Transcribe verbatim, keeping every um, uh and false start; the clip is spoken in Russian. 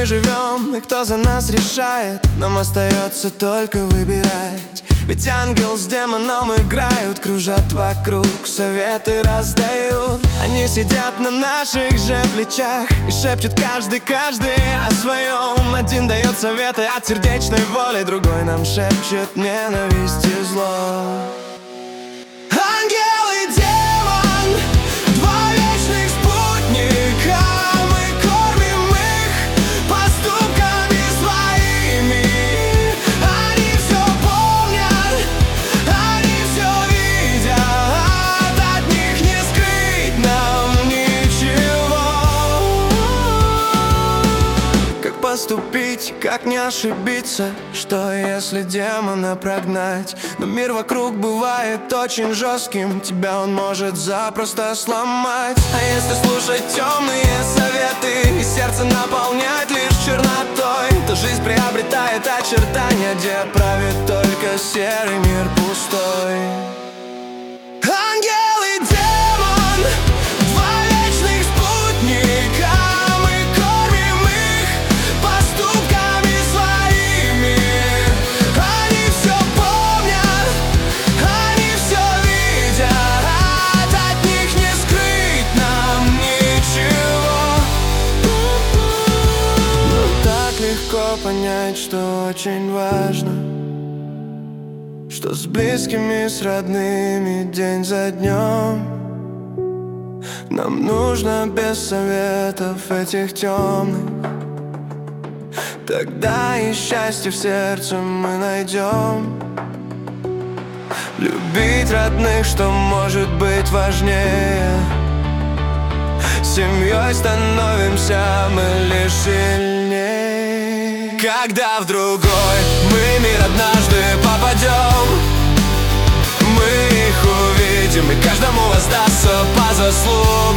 мы живем и кто за нас решает? Нам остается только выбирать. Ведь ангел с демоном играют, кружат вокруг, советы раздают. Они сидят на наших же плечах и шепчут каждый, каждый о своем. Один дает советы от сердечной воли, другой нам шепчет ненависть и зло. Ангел и демон, два вечных спутника. Мы кормим их поступками своими. Они все помнят, они все видят. От них не скрыть нам ничего. Как поступить, как не ошибиться? Что если демона прогнать? Но мир вокруг бывает очень жестким, тебя он может запросто сломать. А если слушать темные советы и сердце наполнять лишь чернотой, то жизнь приобретает очертания, где правит только серый мир пустой. Ангел и демон, два вечных спутника. Мы кормим их поступками своими. Они все помнят, они все видят. От них не скрыть нам ничего. Но так легко понять, что очень важно, что с близкими, с родными день за днем нам нужно без советов этих темных. Тогда и счастье в сердце мы найдем. Любить родных, что может быть важнее. Семьей становимся мы лишь сильнее. Когда в другой мы мир однажды попадем, мы их увидим, и каждому воздастся по заслугам.